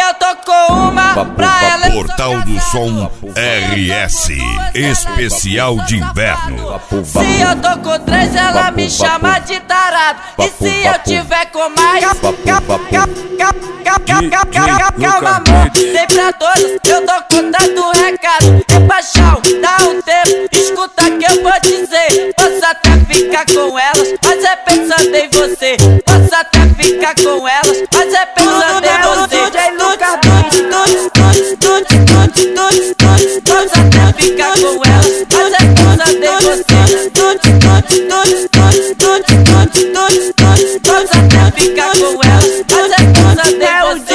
eu tô com uma pra ela. Portal do Som RS Especial de Inverno. Se eu tô com 3, ela me chama de tarado. E se eu tiver com mais, calma amor, tem pra todos, eu tô contando recado. É paixão, dá um tempo, escuta que eu vou dizer. Posso até ficar com elas, mas é pensando em você. Posso até ficar com elas, mas é pensando em você. Posso até ficar com elas, mas é pensando em você. Posso até ficar com elas, mas é pensando em você.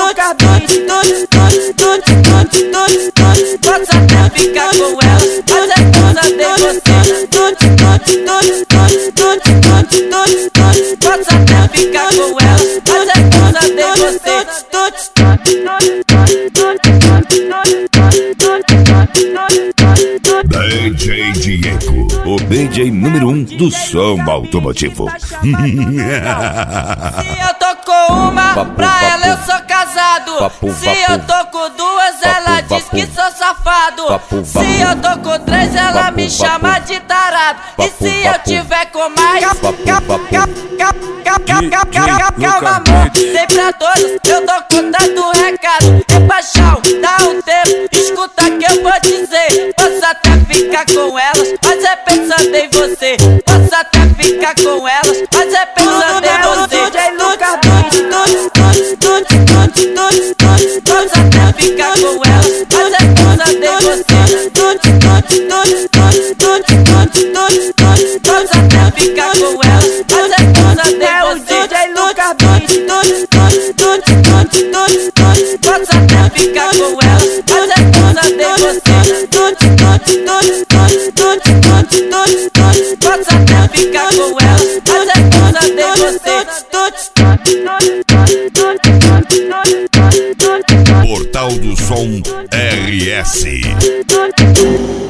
Posso até ficar com elas, mas é pensando em você. Posso até ficar com elas, mas é pensando em você. DJ Diego, o DJ número 1 do som automotivo. Se eu tô com uma, pra ela eu sou casado. Se eu tô com 2, ela diz que sou safado. Se eu tô com 3, ela me chama de tarado. E se eu tiver com mais, calma amor, tem pra todos, eu tô contando recado. É paixão, dá um tempo, escuta que eu vou dizer. Posso até ficar com elas, mas é pensando em você. Posso até ficar com elas, mas é pensando em você. Posso até ficar com elas, mas é pensando em você. Posso até ficar com elas, mas é pensando em você. Posso até ficar com elas, mas é pensando em você. Posso até ficar com elas, mas é pensando em você. Portal do Som RS.